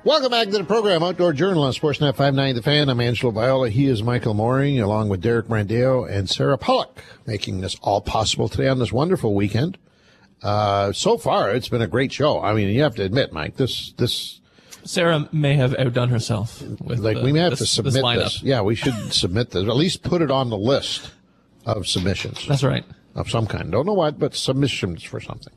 Welcome back to the program, Outdoor Journal on Sportsnet 590 The Fan. I'm Angelo Viola. He is Michael Mooring, along with Derek Brandeo and Sarah Pollock, making this all possible today on this wonderful weekend. So far, it's been a great show. I mean, you have to admit, Mike, this Sarah may have outdone herself with we may have to submit this. Yeah, we should submit this, or at least put it on the list of submissions. That's right. Of some kind. Don't know what, but submissions for something.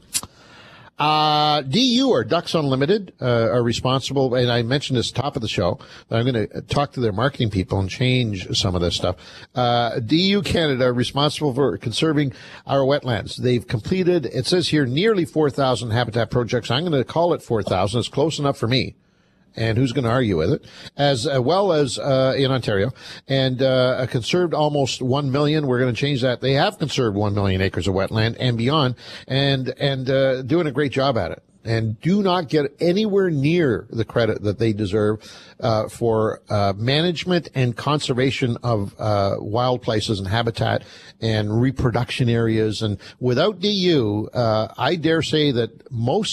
DU, or Ducks Unlimited, are responsible, and I mentioned this top of the show, that I'm going to talk to their marketing people and change some of this stuff. DU Canada are responsible for conserving our wetlands. They've completed, it says here, nearly 4,000 habitat projects. I'm going to call it 4,000. It's close enough for me. And who's going to argue with it? As well as in Ontario, and conserved almost 1 million. We're going to change that. They have conserved 1 million acres of wetland and beyond, and doing a great job at it. And do not get anywhere near the credit that they deserve for management and conservation of wild places and habitat and reproduction areas. And without DU, I dare say that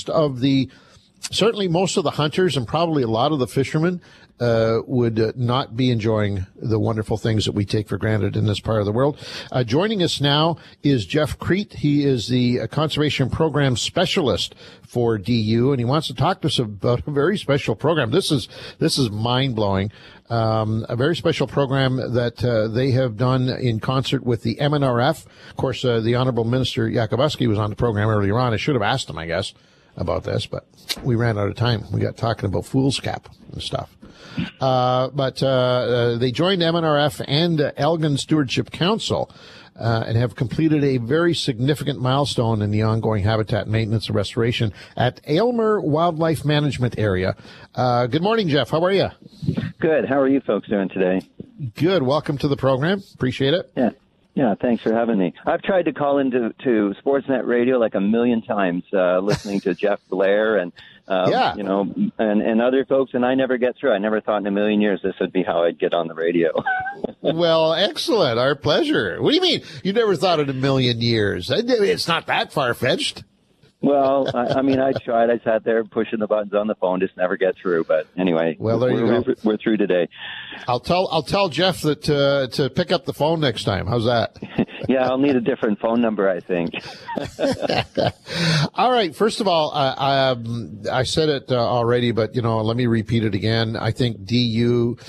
certainly most of the hunters and probably a lot of the fishermen would not be enjoying the wonderful things that we take for granted in this part of the world. Joining us now is Jeff Crete. He is the Conservation Program Specialist for DU, and he wants to talk to us about a very special program. This is mind-blowing. A very special program that they have done in concert with the MNRF. Of course, the Honorable Minister Yakabuski was on the program earlier on. I should have asked him, I guess, about this, but we ran out of time. We got talking about foolscap and stuff. But they joined MNRF and Elgin Stewardship Council and have completed a very significant milestone in the ongoing habitat maintenance and restoration at Aylmer Wildlife Management Area. Good morning, Jeff. How are you? Good. How are you folks doing today? Good. Welcome to the program. Appreciate it. Yeah, thanks for having me. I've tried to call into Sportsnet Radio like a million times, listening to Jeff Blair and and other folks, and I never get through. I never thought in a million years this would be how I'd get on the radio. Well, excellent. Our pleasure. What do you mean? You never thought in a million years? It's not that far-fetched. Well, I mean, I tried. I sat there pushing the buttons on the phone, just never get through. But anyway, well, there you go. We're through today. I'll tell Jeff that to pick up the phone next time. How's that? Yeah, I'll need a different phone number, I think. All right. First of all, I said it already, but let me repeat it again. I think DU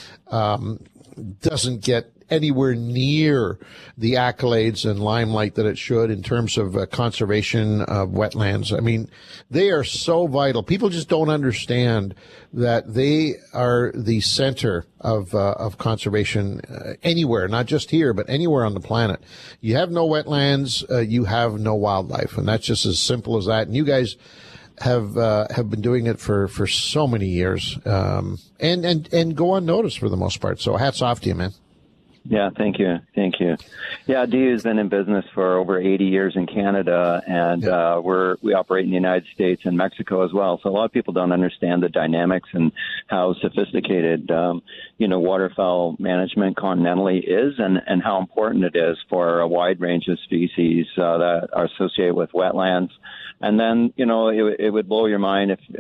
doesn't get anywhere near the accolades and limelight that it should in terms of conservation of wetlands. I mean, they are so vital. People just don't understand that they are the center of conservation anywhere, not just here, but anywhere on the planet. You have no wetlands, you have no wildlife, and that's just as simple as that. And you guys have been doing it for so many years, and go unnoticed for the most part. So hats off to you, man. Yeah, thank you. Yeah, DU has been in business for over 80 years in Canada, and we operate in the United States and Mexico as well. So a lot of people don't understand the dynamics and how sophisticated, waterfowl management continentally is, and how important it is for a wide range of species that are associated with wetlands. And then, it would blow your mind if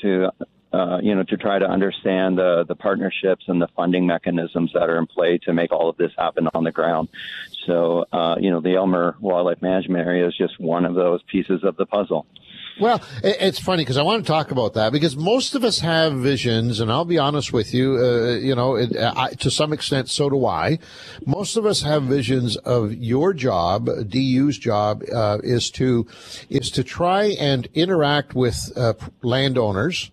to try to understand the partnerships and the funding mechanisms that are in play to make all of this happen on the ground. So, the Aylmer Wildlife Management Area is just one of those pieces of the puzzle. Well, it's funny because I want to talk about that because most of us have visions, and I'll be honest with you, to some extent, so do I. Most of us have visions of your job, DU's job, is to try and interact with landowners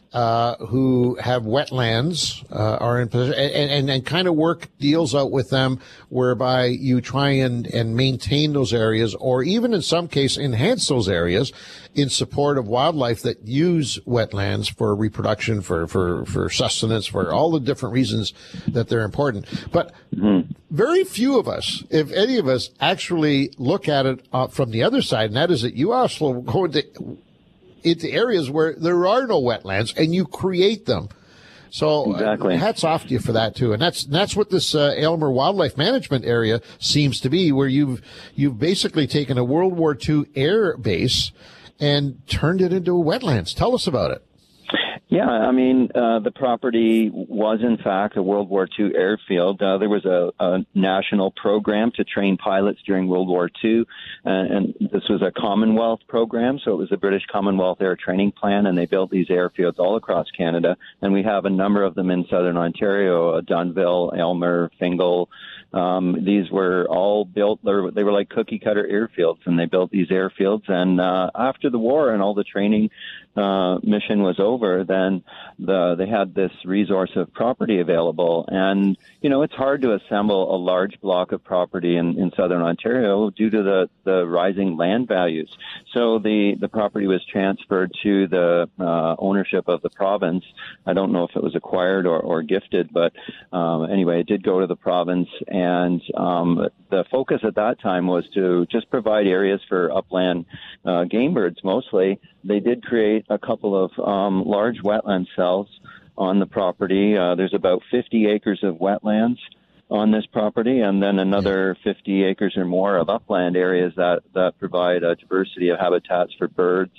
who have wetlands, are in position, and kind of work deals out with them whereby you try and maintain those areas, or even in some case enhance those areas in support of wildlife that use wetlands for reproduction, for sustenance, for all the different reasons that they're important. But very few of us, if any of us, actually look at it from the other side, and that is that you also go into areas where there are no wetlands, and you create them. So exactly. Hats off to you for that too. And that's what this Aylmer Wildlife Management Area seems to be, where you've basically taken a World War II air base and turned it into wetlands. Tell us about it. Yeah, I mean, the property was in fact a World War II airfield. There was a national program to train pilots during World War II, and this was a Commonwealth program, so it was the British Commonwealth Air Training Plan, and they built these airfields all across Canada, and we have a number of them in southern Ontario, Dunnville, Aylmer, Fingal. These were all built, they were like cookie cutter airfields, and they built these airfields, and after the war and all the training mission was over, then they had this resource of property available. And, you know, it's hard to assemble a large block of property in southern Ontario due to the rising land values. So the property was transferred to the ownership of the province. I don't know if it was acquired or gifted, but anyway, it did go to the province. And the focus at that time was to just provide areas for upland game birds mostly. They did create a couple of large wetland cells on the property. There's about 50 acres of wetlands on this property, and then another 50 acres or more of upland areas that provide a diversity of habitats for birds,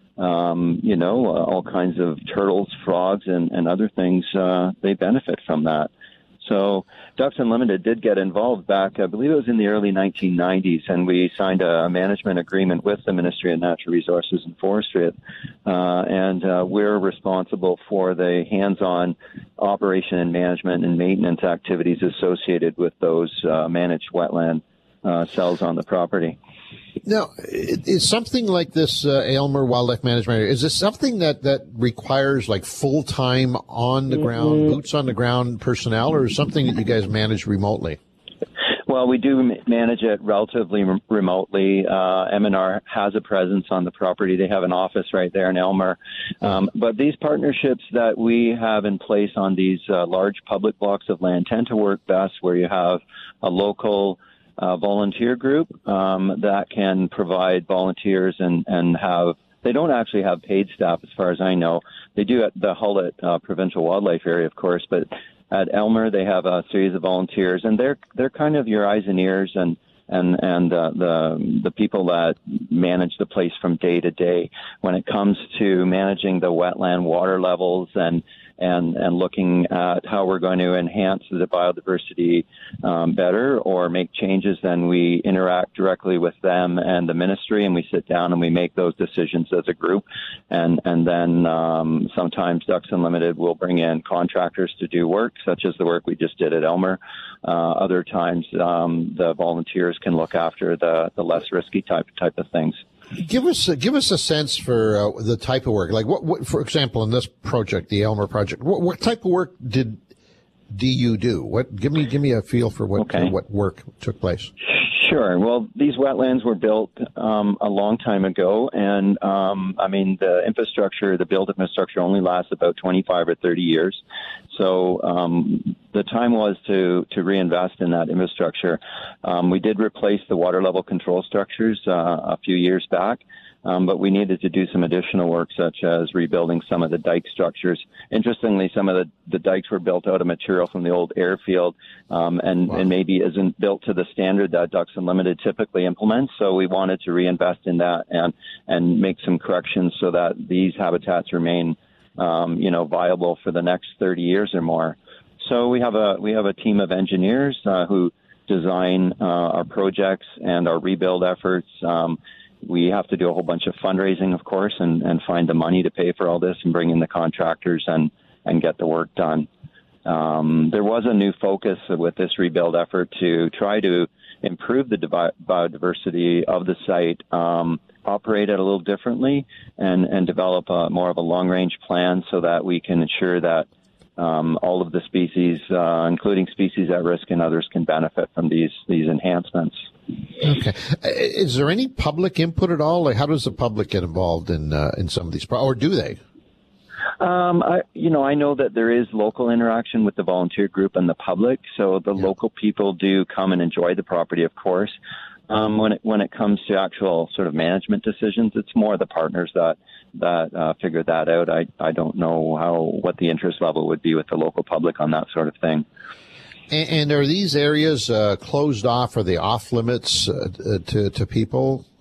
all kinds of turtles, frogs, and other things. They benefit from that. So Ducks Unlimited did get involved back, I believe it was in the early 1990s, and we signed a management agreement with the Ministry of Natural Resources and Forestry, and we're responsible for the hands-on operation and management and maintenance activities associated with those managed wetland cells on the property. Now, is something like this Aylmer Wildlife Management Area, is this something that requires like full-time on the ground, boots on the ground personnel, or is something that you guys manage remotely? Well, we do manage it relatively remotely. M&R has a presence on the property. They have an office right there in Aylmer. But these partnerships that we have in place on these large public blocks of land tend to work best where you have a local volunteer group that can provide volunteers and have. They don't actually have paid staff, as far as I know. They do at the Hulett Provincial Wildlife Area, of course, but at Aylmer they have a series of volunteers, and they're kind of your eyes and ears and the people that manage the place from day to day when it comes to managing the wetland water levels and looking at how we're going to enhance the biodiversity better or make changes. Then we interact directly with them and the ministry, and we sit down and we make those decisions as a group. And then sometimes Ducks Unlimited will bring in contractors to do work, such as the work we just did at Aylmer. Other times the volunteers can look after the less risky type of things. Give us a sense for the type of work. Like what, for example, in this project, the Aylmer project, what type of work do you do? Give me a feel for what work took place. Sure. Well, these wetlands were built a long time ago, and the build infrastructure only lasts about 25 or 30 years. So the time was to reinvest in that infrastructure. We did replace the water level control structures a few years back. But we needed to do some additional work, such as rebuilding some of the dike structures. Interestingly, some of the dikes were built out of material from the old airfield, and maybe isn't built to the standard that Ducks Unlimited typically implements. So we wanted to reinvest in that and make some corrections so that these habitats remain, viable for the next 30 years or more. So we have a team of engineers who design our projects and our rebuild efforts. We have to do a whole bunch of fundraising, of course, and find the money to pay for all this and bring in the contractors and get the work done. There was a new focus with this rebuild effort to try to improve the biodiversity of the site, operate it a little differently, and develop more of a long-range plan so that we can ensure that all of the species, including species at risk and others, can benefit from these enhancements. Okay. Is there any public input at all? Like, how does the public get involved in some of these, or do they? I know that there is local interaction with the volunteer group and the public, so the local people do come and enjoy the property, of course. When it comes to actual sort of management decisions, it's more the partners that figure that out. I don't know what the interest level would be with the local public on that sort of thing. And are these areas closed off? Are they off limits to people?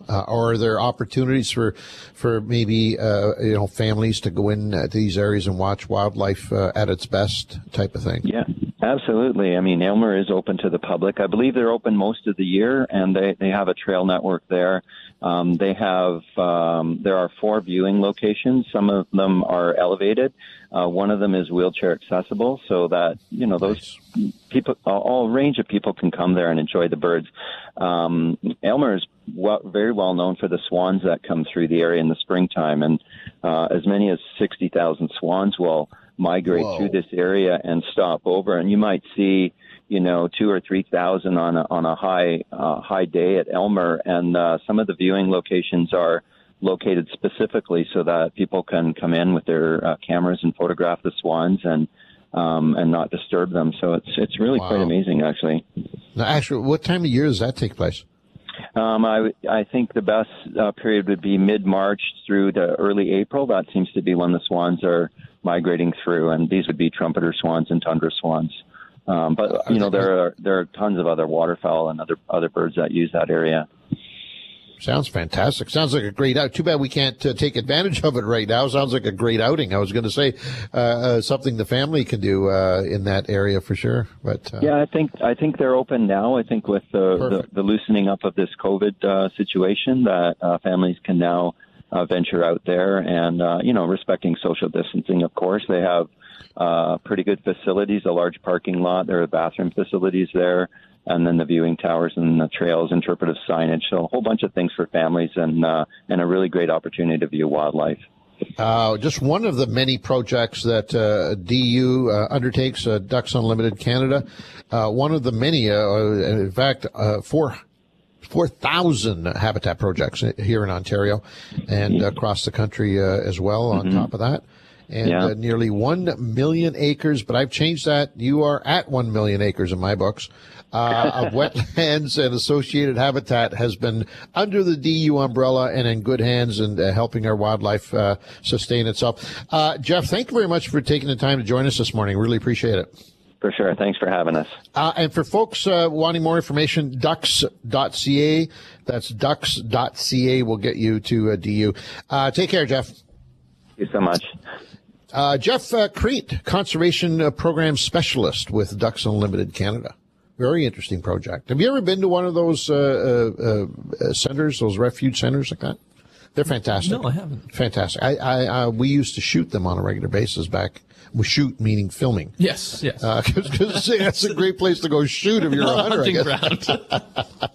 Or are there opportunities for maybe families to go in to these areas and watch wildlife at its best, type of thing? Yeah, absolutely. I mean, Aylmer is open to the public. I believe they're open most of the year, and they have a trail network there. There are 4 viewing locations. Some of them are elevated. One of them is wheelchair accessible, so that those people, all range of people, can come there and enjoy the birds. Aylmer is very well known for the swans that come through the area in the springtime, and as many as 60,000 swans will migrate through this area and stop over. And you might see 2,000 or 3,000 on a high day at Aylmer, and some of the viewing locations are located specifically so that people can come in with their cameras and photograph the swans and not disturb them. So it's really quite amazing, actually. Now, actually, what time of year does that take place? I think the best period would be mid-March through to early April. That seems to be when the swans are migrating through, and these would be trumpeter swans and tundra swans. But there are tons of other waterfowl and other birds that use that area. Sounds fantastic. Sounds like a great out. Too bad we can't take advantage of it right now. Sounds like a great outing. I was going to say something the family can do in that area for sure. But yeah, I think they're open now. I think with the loosening up of this COVID situation, that families can now venture out there and respecting social distancing. Of course, they have pretty good facilities, a large parking lot. There are bathroom facilities there. And then the viewing towers and the trails, interpretive signage. So a whole bunch of things for families and a really great opportunity to view wildlife. Just one of the many projects that DU undertakes, Ducks Unlimited Canada. One of the many, in fact, 4,000 habitat projects here in Ontario and across the country as well on top of that. And nearly 1 million acres, but I've changed that. You are at 1 million acres in my books. Of wetlands and associated habitat has been under the DU umbrella and in good hands and helping our wildlife sustain itself. Jeff, thank you very much for taking the time to join us this morning. Really appreciate it. For sure. Thanks for having us. And for folks wanting more information, ducks.ca. That's ducks.ca will get you to DU. Take care, Jeff. Thank you so much. Jeff Crete, Conservation Program Specialist with Ducks Unlimited Canada. Very interesting project. Have you ever been to one of those centers, those refuge centers like that? They're fantastic. No, I haven't. Fantastic. We used to shoot them on a regular basis back. We shoot, meaning filming. Yes. Because that's a great place to go shoot if you're a hunter, hunting ground.